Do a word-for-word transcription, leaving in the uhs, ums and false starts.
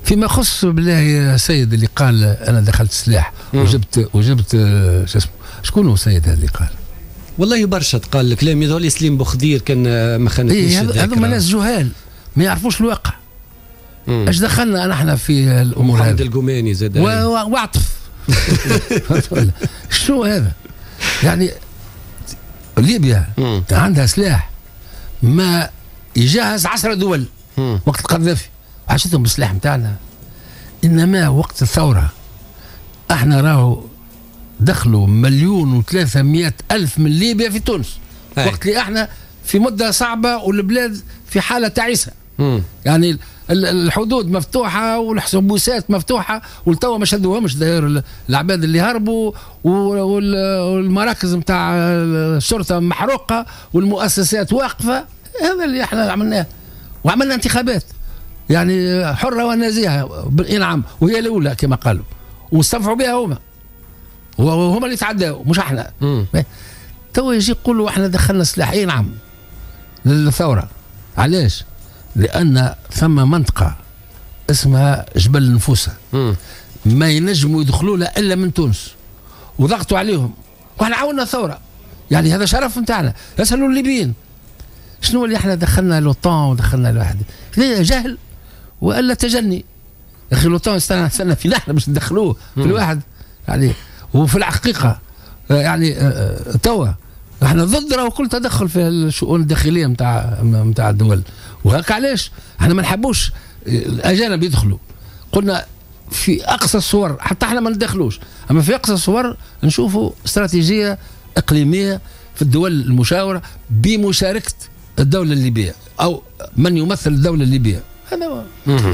فيما يخص بالله يا سيد اللي قال انا دخلت سلاح وجبت وجبت شو اسمه، شكون هو السيد هذا اللي قال؟ والله برشا تقال الكلام يظهر سليم بوخدير كان ما خانتنيش. إيه هذوما ناس جهال ما يعرفوش الواقع. ايش دخلنا نحن في الامور هذه؟ محمد القماني زاد واعطف شو هذا؟ يعني ليبيا مم. عندها سلاح ما يجهز عشر دول مم. وقت القذافي وحشتهم بالسلاح نتاعنا. انما وقت الثوره احنا راهو دخلوا مليون وثلاثمائة ألف من ليبيا في تونس. أي. وقت اللي احنا في مدة صعبة والبلاد في حالة تعيسة. مم. يعني الحدود مفتوحة والحسابات مفتوحة والتوا ما شدوهمش داير العباد اللي هربوا والمراكز متاع الشرطة محروقة والمؤسسات واقفة. هذا اللي احنا عملناه وعملنا انتخابات يعني حرة ونزيهة بالإنعام وهي الأولى كما قالوا واستنفعوا بها هما وهم اللي تعدوا مش احنا. تو يجي يقولوا احنا دخلنا سلاح. اي نعم للثوره. علاش؟ لان ثم منطقه اسمها جبل النفوسه ما ينجموا يدخلوا لها الا من تونس وضغطوا عليهم واحنا عاوننا الثوره. يعني هذا شرف نتاعنا. يسالوا الليبيين شنو اللي احنا دخلنا لوطان ودخلنا الواحد جهل والا تجني. يا اخي لوطان استنى استنى في نحن باش ندخلوه في الواحد يعني. وفي الحقيقة يعني توا احنا ضد راهو كل تدخل في الشؤون الداخلية متاع متاع الدول. وهكا علاش احنا ما نحبوش الأجانب يدخلوا. قلنا في أقصى الصور حتى احنا ما ندخلوش، أما في أقصى الصور نشوفوا استراتيجية إقليمية في الدول المشاورة بمشاركة الدولة الليبية أو من يمثل الدولة الليبية. هذا